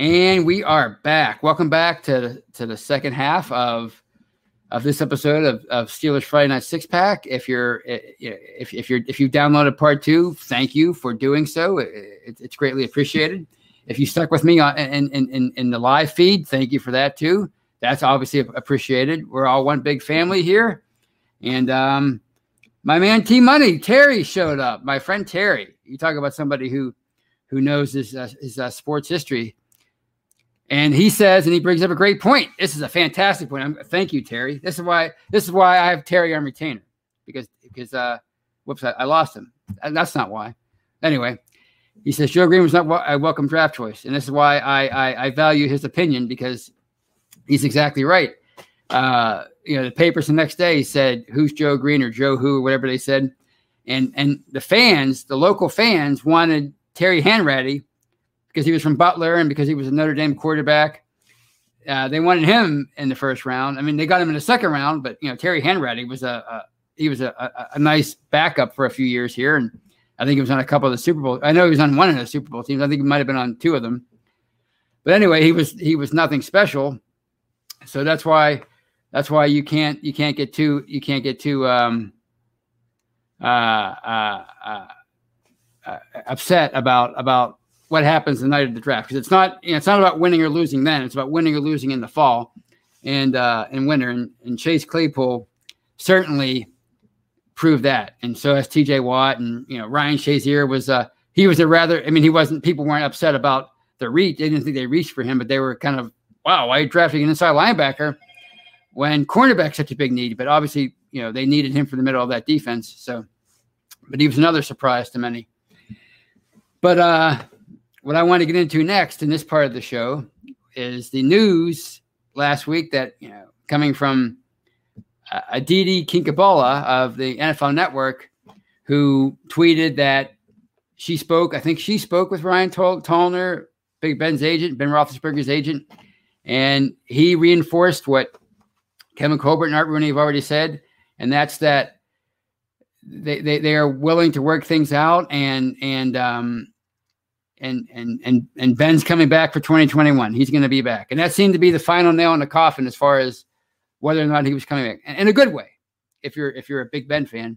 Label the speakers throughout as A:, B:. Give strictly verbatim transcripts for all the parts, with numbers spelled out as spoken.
A: And we are back. Welcome back to, to the second half of of this episode of, of Steelers Friday Night Six Pack. If you're if if you're if you've downloaded part two, thank you for doing so. It, it's greatly appreciated. If you stuck with me on in, in in in the live feed, thank you for that too. That's obviously appreciated. We're all one big family here. And um, my man T Money Terry showed up. My friend Terry. You talk about somebody who who knows his uh, his uh, sports history. And he says, and he brings up a great point. This is a fantastic point. I'm, thank you, Terry. This is why. This is why I have Terry on retainer because because uh, whoops, I, I lost him. And that's not why. Anyway, he says Joe Green was not a welcome draft choice, and this is why I I, I value his opinion because he's exactly right. Uh, you know, the papers the next day said who's Joe Green or Joe who or whatever they said, and and the fans, the local fans, wanted Terry Hanratty. Because he was from Butler and because he was a Notre Dame quarterback. Uh, they wanted him in the first round. I mean, they got him in the second round, but, you know, Terry Hanratty was a, a he was a, a, a nice backup for a few years here. And I think he was on a couple of the Super Bowl. I know he was on one of the Super Bowl teams. I think he might have been on two of them. But anyway, he was he was nothing special. So that's why that's why you can't you can't get too you can't get too um, uh, uh, uh, uh, upset about about what happens the night of the draft, because it's not, you know, it's not about winning or losing then. It's about winning or losing in the fall and uh, in winter. And, and Chase Claypool certainly proved that. And so has T J Watt and, you know, Ryan Shazier was, uh, he was a rather, I mean, he wasn't, people weren't upset about the reach. They didn't think they reached for him, but they were kind of, wow, why are you drafting an inside linebacker when cornerback's such a big need? But obviously, you know, they needed him for the middle of that defense. So, but he was another surprise to many. But, uh, what I want to get into next in this part of the show is the news last week that, you know, coming from uh, Aditi Kinkhabala of the N F L Network, who tweeted that she spoke, I think she spoke with Ryan Tol- Tolner, Big Ben's agent, Ben Roethlisberger's agent, and he reinforced what Kevin Colbert and Art Rooney have already said, and that's that they they, they are willing to work things out and and um And and and and Ben's coming back for twenty twenty-one. He's going to be back, and that seemed to be the final nail in the coffin as far as whether or not he was coming back, and in a good way. If you're if you're a Big Ben fan,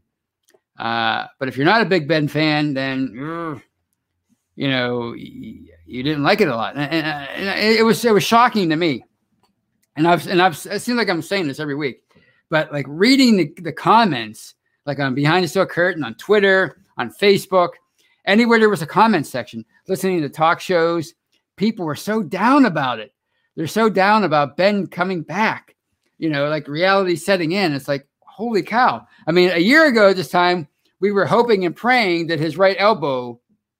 A: uh, but if you're not a Big Ben fan, then uh, you know you, you didn't like it a lot, and, and, and it was it was shocking to me. And I've and I've it seems like I'm saying this every week, but like reading the, the comments, like on Behind the Steel Curtain, on Twitter, on Facebook. Anywhere there was a comment section, listening to talk shows, people were so down about it. They're so down about Ben coming back, you know, like reality setting in. It's like, holy cow. I mean, a year ago at this time, we were hoping and praying that his right elbow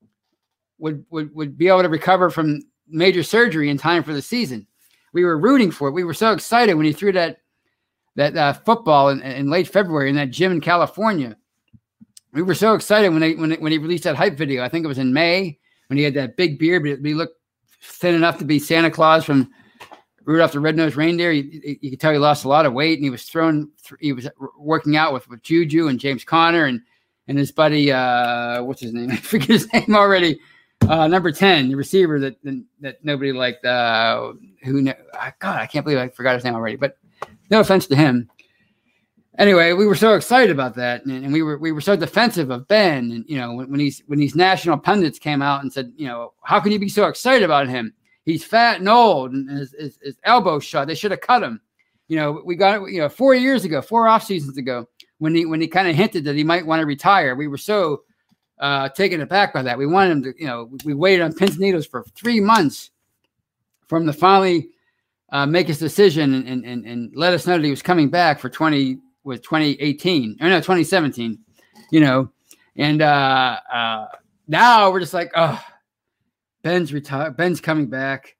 A: would, would, would be able to recover from major surgery in time for the season. We were rooting for it. We were so excited when he threw that, that uh, football in, in late February in that gym in California. We were so excited when they when when he released that hype video. I think it was in May when he had that big beard, but he looked thin enough to be Santa Claus from Rudolph the Red-Nosed Reindeer. You, you could tell he lost a lot of weight, and he was thrown. He was working out with, with Juju and James Conner and and his buddy. Uh, what's his name? I forget his name already. Uh, number ten, the receiver that that nobody liked. Uh, who? God, I can't believe I forgot his name already. But no offense to him. Anyway, we were so excited about that, and, and we were we were so defensive of Ben. And you know, when, when these when these national pundits came out and said, you know, how can you be so excited about him? He's fat and old, and his, his, his elbow shot. They should have cut him. You know, we got it. You know, four years ago, four off seasons ago, when he when he kind of hinted that he might want to retire, we were so uh, taken aback by that. We wanted him to. You know, we waited on pins and needles for three months for him to finally uh, make his decision and, and and let us know that he was coming back for twenty. Was twenty eighteen or no twenty seventeen, you know, and uh, uh, now we're just like, oh, Ben's retired, Ben's coming back,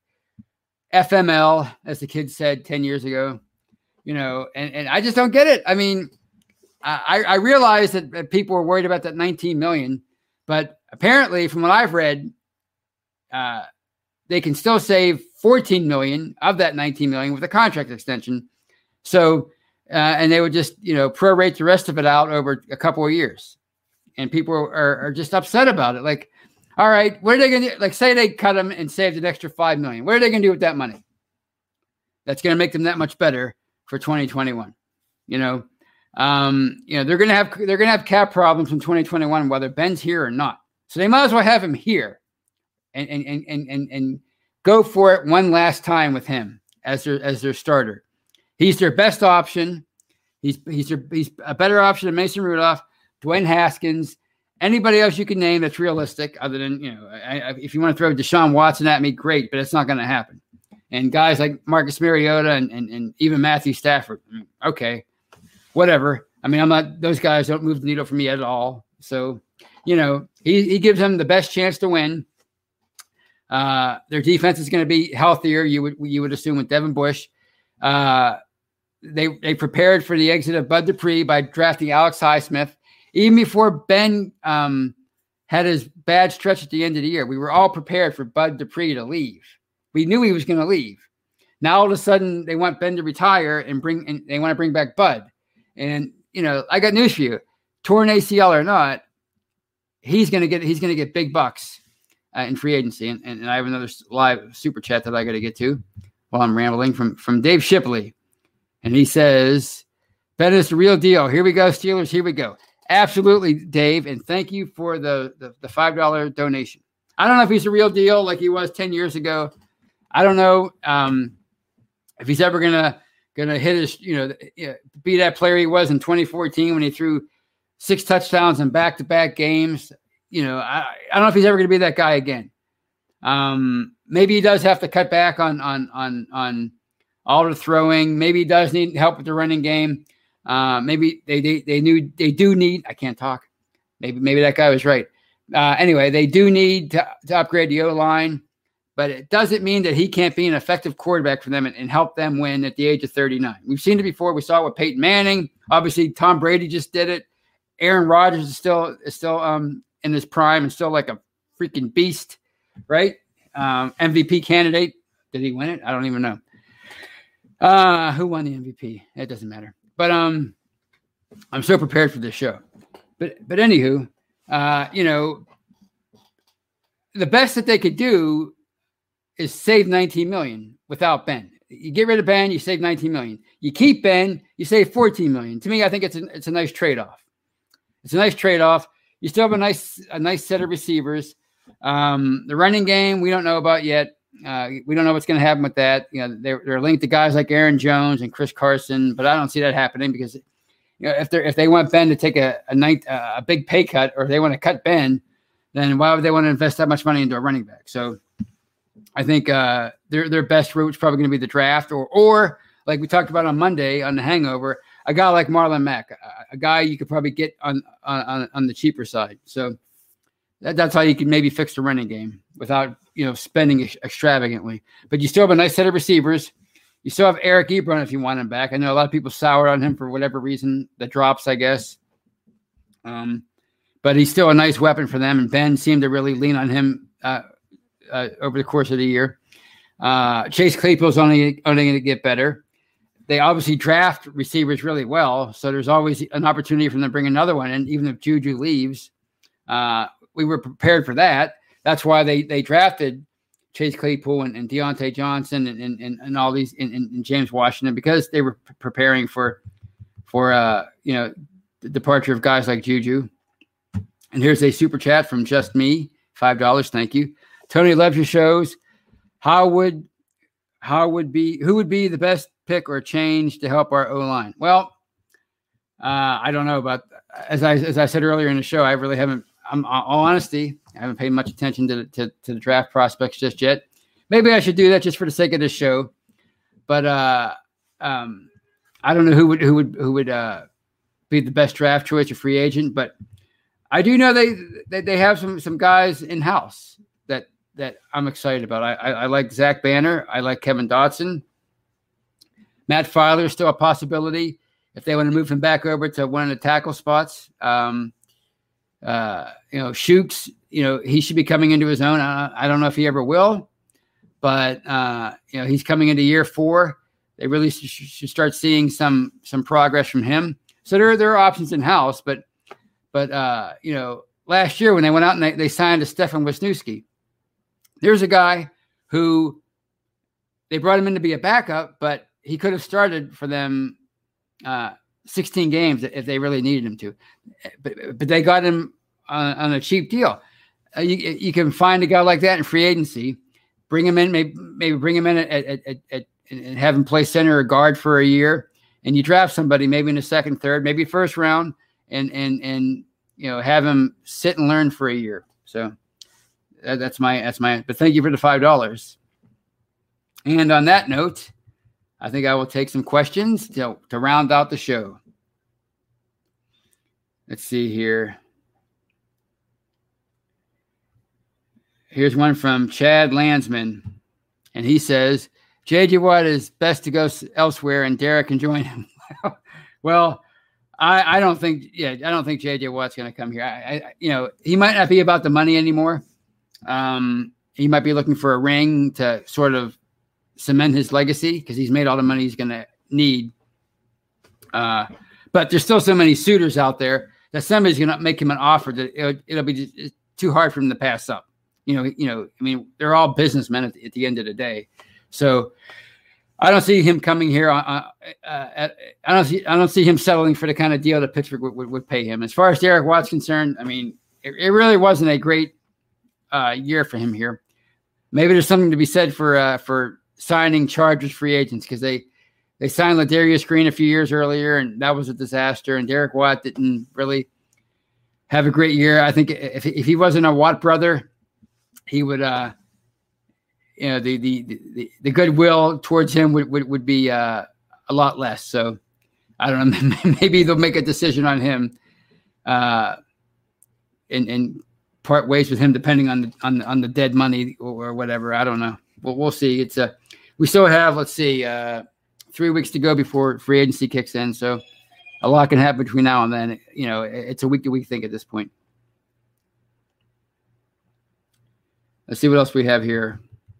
A: F M L, as the kids said ten years ago, you know, and, and I just don't get it. I mean, I, I realize that, that people were worried about that nineteen million, but apparently from what I've read, uh, they can still save fourteen million of that nineteen million with a contract extension. So, Uh, and they would just, you know, prorate the rest of it out over a couple of years. And people are, are just upset about it. Like, All right, what are they going to do? Like, say they cut him and saved an extra five million. What are they going to do with that money? That's going to make them that much better for twenty twenty-one. You know, um, you know they're going to have they're going to have cap problems in twenty twenty-one, whether Ben's here or not. So they might as well have him here, and and and and and, and go for it one last time with him as their as their starter. He's their best option. He's he's their, he's a better option than Mason Rudolph, Dwayne Haskins. Anybody else you can name that's realistic, other than, you know, I, I, if you want to throw Deshaun Watson at me, great, but it's not going to happen. And guys like Marcus Mariota and, and, and even Matthew Stafford, okay, whatever. I mean, I'm not, those guys don't move the needle for me at all. So, you know, he, he gives them the best chance to win. Uh, their defense is going to be healthier, you would you would assume, with Devin Bush. Uh, they they prepared for the exit of Bud Dupree by drafting Alex Highsmith. Even before Ben um, had his bad stretch at the end of the year, we were all prepared for Bud Dupree to leave. We knew he was going to leave. Now all of a sudden they want Ben to retire and bring, and they want to bring back Bud. And you know, I got news for you: torn A C L or not, he's going to get he's going to get big bucks uh, in free agency. And, and, and I have another live super chat that I got to get to while I'm rambling from from Dave Shipley, and he says, "Ben is the real deal. Here we go, Steelers. Here we go." Absolutely, Dave, and thank you for the, the, the five dollar donation. I don't know if he's a real deal like he was ten years ago. I don't know um, if he's ever gonna gonna hit his, you know, be that player he was in twenty fourteen when he threw six touchdowns in back to back games. You know, I, I don't know if he's ever gonna be that guy again. Um, maybe he does have to cut back on on on on all the throwing. Maybe he does need help with the running game. Uh, maybe they, they they knew they do need. I can't talk. Maybe maybe that guy was right. Uh, anyway, they do need to, to upgrade the O line, but it doesn't mean that he can't be an effective quarterback for them and, and help them win at the age of thirty-nine. We've seen it before. We saw it with Peyton Manning. Obviously, Tom Brady just did it. Aaron Rodgers is still is still um in his prime and still like a freaking beast, right? Um, M V P candidate. Did he win it? I don't even know. Uh, who won the M V P? It doesn't matter. But um, I'm so prepared for this show. But but anywho, uh, you know, the best that they could do is save nineteen million dollars without Ben. You get rid of Ben, you save nineteen million dollars. You keep Ben, you save fourteen million dollars. To me, I think it's a, it's a nice trade-off. It's a nice trade-off. You still have a nice a nice set of receivers. Um, the running game, we don't know about yet. Uh, we don't know what's going to happen with that. You know, they're, they're linked to guys like Aaron Jones and Chris Carson, but I don't see that happening because, you know, if they if they want Ben to take a a, night, uh, a big pay cut, or if they want to cut Ben, then why would they want to invest that much money into a running back? So I think uh, their their best route is probably going to be the draft, or or like we talked about on Monday on the Hangover, a guy like Marlon Mack, a, a guy you could probably get on on on the cheaper side. So that, that's how you can maybe fix the running game without, you know, spending ex- extravagantly. But you still have a nice set of receivers. You still have Eric Ebron if you want him back. I know a lot of people soured on him for whatever reason, the drops, I guess. Um, but he's still a nice weapon for them, and Ben seemed to really lean on him uh, uh, over the course of the year. Uh, Chase Claypool's only only going to get better. They obviously draft receivers really well, so there's always an opportunity for them to bring another one in, even if Juju leaves. Uh, we were prepared for that. That's why they they drafted Chase Claypool and, and Deontay Johnson and and, and all these and, and James Washington, because they were p- preparing for for uh you know the departure of guys like Juju. And here's a super chat from Just Me, five dollars. Thank you. Tony loves your shows. How would how would be who would be the best pick or change to help our O line? Well, uh, I don't know about as I as I said earlier in the show. I really haven't. I'm all honesty. I haven't paid much attention to, to to the draft prospects just yet. Maybe I should do that just for the sake of this show. But uh, um, I don't know who would who would who would uh, be the best draft choice or free agent. But I do know they they, they have some some guys in house that that I'm excited about. I, I I like Zach Banner. I like Kevin Dotson. Matt Filer is still a possibility if they want to move him back over to one of the tackle spots. Um, Uh, you know, Shooks, you know, he should be coming into his own. I, I don't know if he ever will, but, uh, you know, he's coming into year four. They really sh- should start seeing some some progress from him. So there, there are options in-house, but, but uh, you know, last year when they went out and they, they signed a Stefan Wisniewski. There's a guy who they brought him in to be a backup, but he could have started for them uh, sixteen games if they really needed him to. But, but they got him on, on a cheap deal. Uh, you, you can find a guy like that in free agency, bring him in, maybe, maybe bring him in at, at, at, at, and have him play center or guard for a year, and you draft somebody maybe in the second, third, maybe first round, and and and you know have him sit and learn for a year. So that, that's my that's my. But thank you for the five dollars. And on that note, I think I will take some questions to to round out the show. Let's see here. Here's one from Chad Landsman, and he says, J J Watt is best to go elsewhere, and Derek can join him. Well, I, I don't think, yeah, I don't think J J Watt's going to come here. I, I, you know, he might not be about the money anymore. Um, he might be looking for a ring to sort of cement his legacy because he's made all the money he's going to need. Uh, but there's still so many suitors out there that somebody's going to make him an offer that it'll, it'll be just, too hard for him to pass up. You know, you know, I mean, they're all businessmen at the, at the end of the day. So I don't see him coming here. Uh, uh, at, I don't see. I don't see him settling for the kind of deal that Pittsburgh would, would, would pay him. As far as Derek Watt's concerned, I mean, it, it really wasn't a great uh, year for him here. Maybe there's something to be said for uh, for signing Chargers free agents because they they signed Ladarius Green a few years earlier, and that was a disaster. And Derek Watt didn't really have a great year. I think if if he wasn't a Watt brother, he would. Uh, You know, the, the, the, the goodwill towards him would, would, would be uh, a lot less. So I don't know, maybe they'll make a decision on him uh, and, and part ways with him, depending on the, on, on the dead money or, or whatever. I don't know. Well, we'll see. It's a, we still have, let's see, uh, three weeks to go before free agency kicks in. So a lot can happen between now and then. You know, it's a week to week thing at this point. Let's see what else we have here.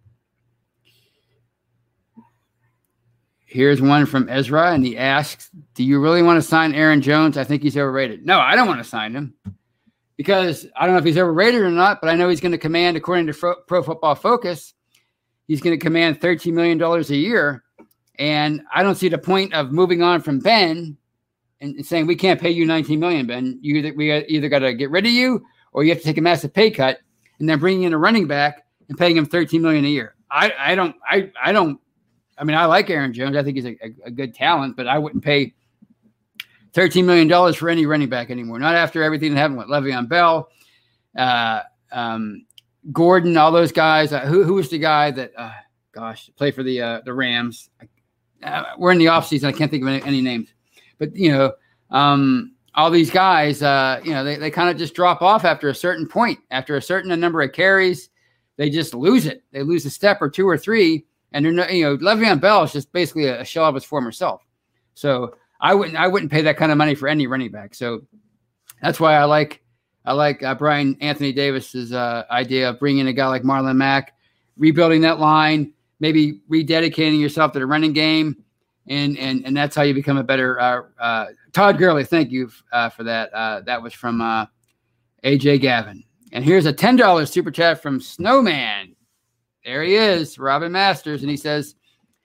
A: Here's one from Ezra, and he asks, do you really want to sign Aaron Jones? I think he's overrated. No, I don't want to sign him because I don't know if he's overrated or not, but I know he's going to command, according to Pro Football Focus, he's going to command thirteen million dollars a year. And I don't see the point of moving on from Ben and saying, we can't pay you nineteen million dollars, Ben. You either, we either got to get rid of you or you have to take a massive pay cut and then bringing in a running back and paying him thirteen million dollars a year. I, I don't, I, I don't, I mean, I like Aaron Jones. I think he's a, a, a good talent, but I wouldn't pay thirteen million dollars for any running back anymore. Not after everything that happened with Le'Veon Bell, uh, um, Gordon, all those guys. Uh, who who was the guy that, uh, gosh, played for the uh, the Rams? Uh, we're in the offseason. I can't think of any, any names. But, you know, um, all these guys, uh, you know, they, they kind of just drop off after a certain point. After a certain number of carries, they just lose it. They lose a step or two or three. And they're no, you know, Le'Veon Bell is just basically a shell of his former self. So I wouldn't, I wouldn't pay that kind of money for any running back. So that's why I like, I like uh, Brian Anthony Davis's uh, idea of bringing a guy like Marlon Mack, rebuilding that line, maybe rededicating yourself to the running game, and and and that's how you become a better. Uh, uh, Todd Gurley, thank you uh, for that. Uh, that was from uh, A J Gavin. And here's a ten dollars super chat from Snowman. There he is, Robin Masters, and he says,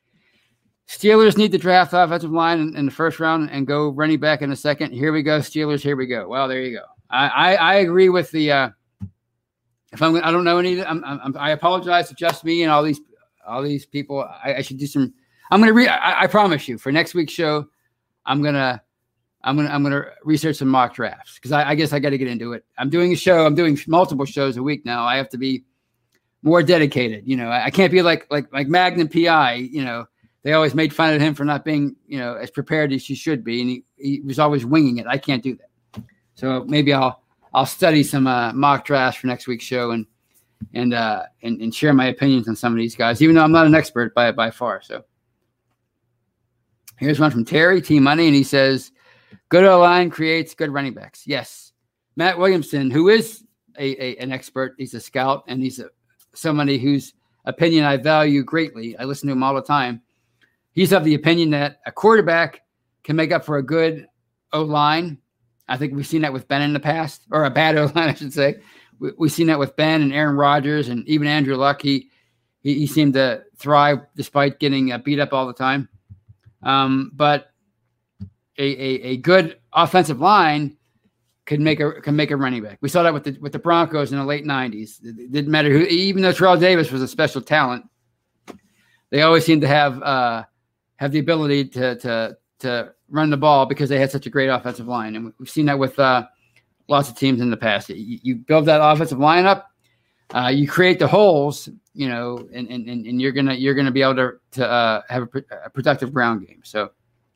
A: Steelers need to draft offensive line in, in the first round and go running back in the second. Here we go, Steelers, here we go. Well, there you go. I, I, I agree with the uh, – if I'm, I don't know any – I'm, I'm, I apologize to just me and all these all these people. I, I should do some – I'm going to read – I promise you, for next week's show, I'm going to I'm gonna I'm gonna research some mock drafts because I, I guess I got to get into it. I'm doing a show. I'm doing multiple shows a week now. I have to be – more dedicated, you know. I can't be like like like Magnum P I. You know, they always made fun of him for not being, you know, as prepared as he should be, and he, he was always winging it. I can't do that. So maybe I'll I'll study some uh, mock drafts for next week's show and and uh and, and share my opinions on some of these guys, even though I'm not an expert by by far. So here's one from Terry T Money, and he says, "Good O-line creates good running backs." Yes, Matt Williamson, who is a, a an expert, he's a scout, and he's a somebody whose opinion I value greatly. I listen to him all the time. He's of the opinion that a quarterback can make up for a good O-line. I think we've seen that with Ben in the past, or a bad O-line, I should say. We, we've seen that with Ben and Aaron Rodgers and even Andrew Luck. He he, he seemed to thrive despite getting uh, beat up all the time. Um, but a, a a good offensive line could make a can make a running back. We saw that with the with the Broncos in the late nineties. It didn't matter who, even though Terrell Davis was a special talent, they always seemed to have uh, have the ability to to to run the ball because they had such a great offensive line. And we've seen that with uh, lots of teams in the past. You, you build that offensive line up, uh, you create the holes, you know, and, and, and you're gonna you're gonna be able to to uh, have a, a productive ground game. So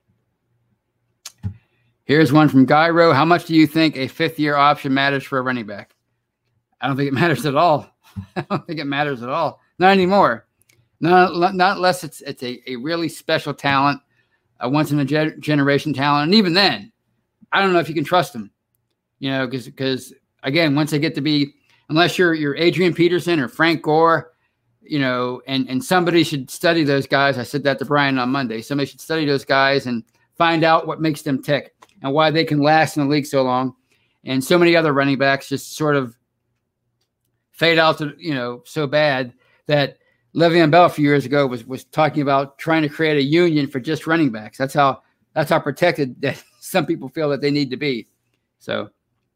A: here's one from Gyro. How much do you think a fifth year option matters for a running back? I don't think it matters at all. I don't think it matters at all. Not anymore. Not, not unless it's it's a, a really special talent. A once in a ge- generation talent. And even then, I don't know if you can trust them, you know, because, because again, once they get to be, unless you're, you're Adrian Peterson or Frank Gore, you know, and, and somebody should study those guys. I said that to Brian on Monday. Somebody should study those guys and find out what makes them tick and why they can last in the league so long. And so many other running backs just sort of fade out to, you know, so bad that Le'Veon Bell a few years ago was was talking about trying to create a union for just running backs. That's how that's how protected that some people feel that they need to be. So,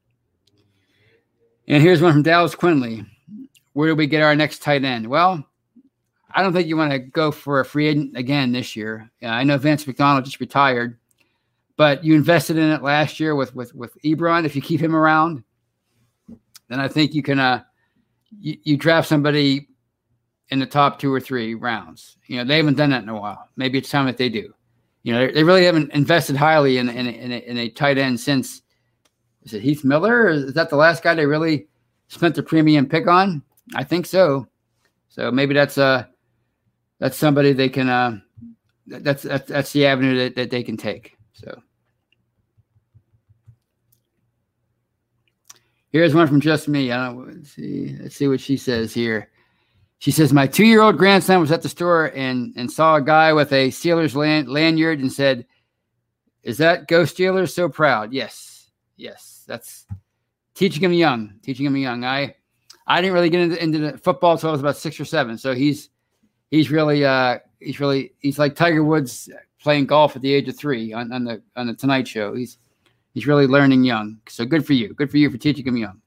A: and here's one from Dallas Quinley. Where do we get our next tight end? Well, I don't think you want to go for a free agent again this year. Uh, I know Vance McDonald just retired, but you invested in it last year with with with Ebron. If you keep him around, then I think you can uh, you, you draft somebody in the top two or three rounds. You know, they haven't done that in a while. Maybe it's time that they do. You know, they really haven't invested highly in, in, in, a, in a tight end since, is it Heath Miller? Or is that the last guy they really spent the premium pick on? I think so. So maybe that's uh that's somebody they can, uh, that's, that's, that's the avenue that, that they can take. So here's one from Just Me. I don't let's see. Let's see what she says here. She says, my two-year-old grandson was at the store and, and saw a guy with a Steelers land, lanyard and said, is that Go Steelers? So proud. Yes. Yes. That's teaching him young, teaching him young. I, I didn't really get into, into the football until I was about six or seven. So he's, he's really, uh, he's really, he's like Tiger Woods playing golf at the age of three on, on the, on the Tonight Show. He's, he's really learning young. So good for you. Good for you for teaching him young.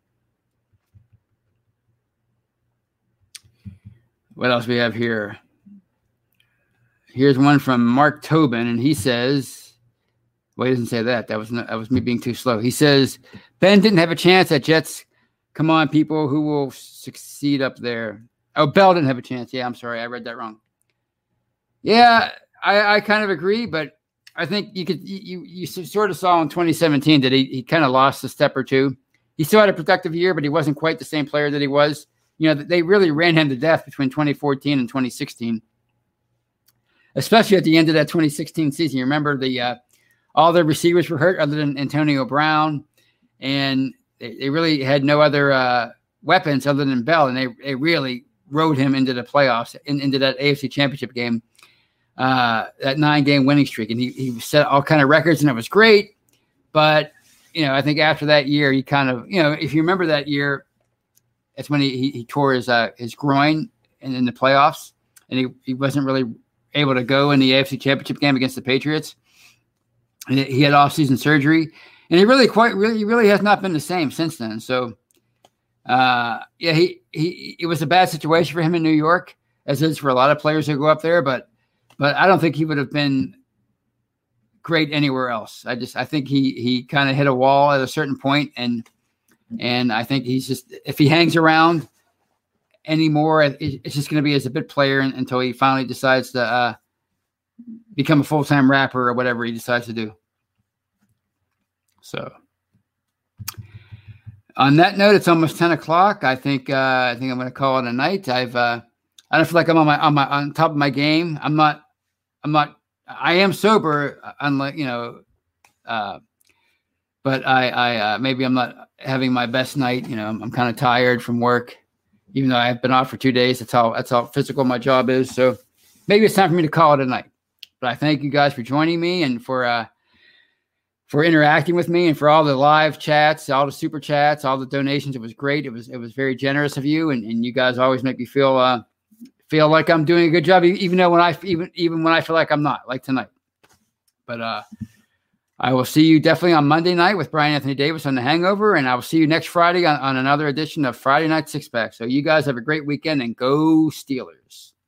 A: What else we have here? Here's one from Mark Tobin, and he says, well, he doesn't say that. That was not, that was me being too slow. He says, Ben didn't have a chance at Jets. Come on, people who will succeed up there. Oh, Bell didn't have a chance. Yeah, I'm sorry. I read that wrong. Yeah, I, I kind of agree, but I think you could you you sort of saw in twenty seventeen that he, he kind of lost a step or two. He still had a productive year, but he wasn't quite the same player that he was. You know, they really ran him to death between twenty fourteen and twenty sixteen, especially at the end of that twenty sixteen season. You remember the uh, all the receivers were hurt other than Antonio Brown, and they, they really had no other uh, weapons other than Bell, and they, they really rode him into the playoffs, in, into that A F C Championship game, uh, that nine-game winning streak. And he, he set all kind of records, and it was great. But, you know, I think after that year, he kind of, you know, if you remember that year, that's when he, he, he tore his uh, his groin in, in the playoffs, and he, he wasn't really able to go in the A F C Championship game against the Patriots. He, he had off-season surgery, and he really quite really he really has not been the same since then. So, uh, yeah, he he it was a bad situation for him in New York, as it is for a lot of players who go up there. But but I don't think he would have been great anywhere else. I just I think he he kind of hit a wall at a certain point, and. And I think he's just, if he hangs around anymore, it's just going to be as a bit player until he finally decides to uh, become a full-time rapper or whatever he decides to do. So on that note, it's almost ten o'clock. I think, uh, I think I'm going to call it a night. I've, uh, I don't feel like I'm on my, on my, on top of my game. I'm not, I'm not, I am sober, unlike, you know, uh, But I, I uh, maybe I'm not having my best night. You know, I'm, I'm kind of tired from work, even though I've been off for two days. That's how that's how physical my job is. So maybe it's time for me to call it a night. But I thank you guys for joining me and for uh, for interacting with me and for all the live chats, all the super chats, all the donations. It was great. It was it was very generous of you, and, and you guys always make me feel uh, feel like I'm doing a good job, even though when I even even when I feel like I'm not, like tonight. But uh, I will see you definitely on Monday night with Brian Anthony Davis on The Hangover, and I will see you next Friday on, on another edition of Friday Night Six Pack. So you guys have a great weekend, and go Steelers.